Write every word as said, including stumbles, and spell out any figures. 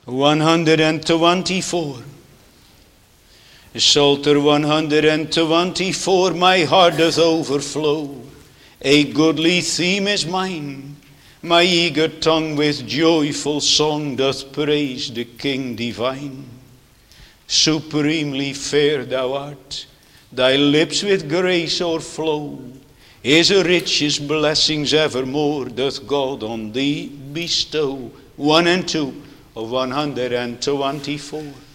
one hundred twenty-four. Psalter one hundred twenty-four, my heart doth overflow. A goodly theme is mine. My eager tongue with joyful song doth praise the King divine. Supremely fair thou art, thy lips with grace o'erflow. His richest blessings evermore doth God on thee bestow. One and two of one hundred twenty-four.